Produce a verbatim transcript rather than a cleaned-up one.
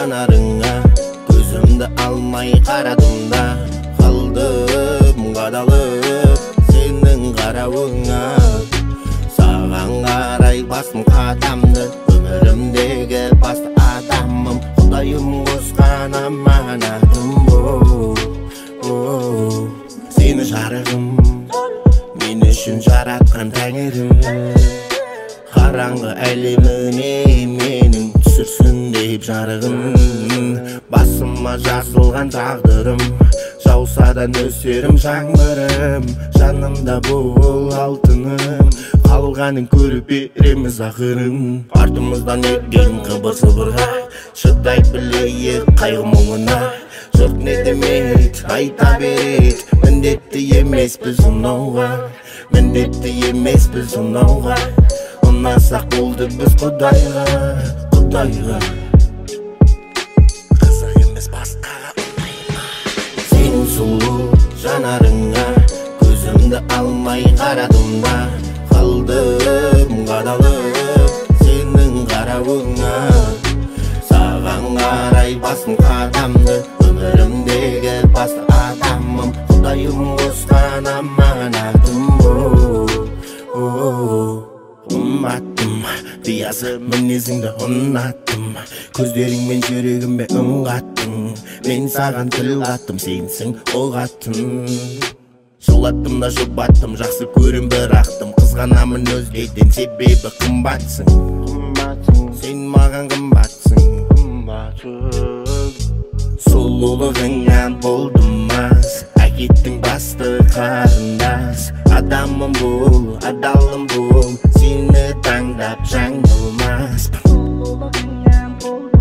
жанарыңа көзімді алмай қарадым да қалдым қадалып сенің қарауыңа. Саған қарай бастым қадамды, өмірімдегі басты адамым, Құдайым қосқан аманатым. Оу, сені жарығым, мен үшін жаратқан тәңірім. Қараңғы әлеміне менің түсірсін деп жарығын. Басыма жазылған тағдырым, жауса да нөсерім жаңбырым. Жанымда бол алтыным, қалғанын көріп береміз ақырын. Артымыздан өткен қыбыр-сыбырға шыдай білейік қайғы мұңына. Жұрт не демек айта берейік, міндетті емеспіз ұнауға, міндетті емеспіз ұнауға. Ұнасақ болды біз Құдайға, Құдайға. Қызық емес басқаға ұнайма. Сенің сұлу жанарыңа көзімді алмай қарадым да қалдым қадалып сенің қарауыңа. Саған қарай басым қадамды, өмірімдегі басты адамым, Құдайым қосқан аманатым. Ұнаттым, биязы мінезіңді ұнаттым, көздеріңмен жүрегіме үн қаттың. Мен саған тіл қаттым, сенсің оғаттың. Жылаттым да жұбаттым, жақсы көрім бірақтым. Қызғанамын өзгеден, себебі қымбатсың. Сен маған қымбатсың. Сұлулығыңнан болдым мас, әкеттің басты қарындас. Адамым бол, адалым бол, сені таңдап жаңылмаспын.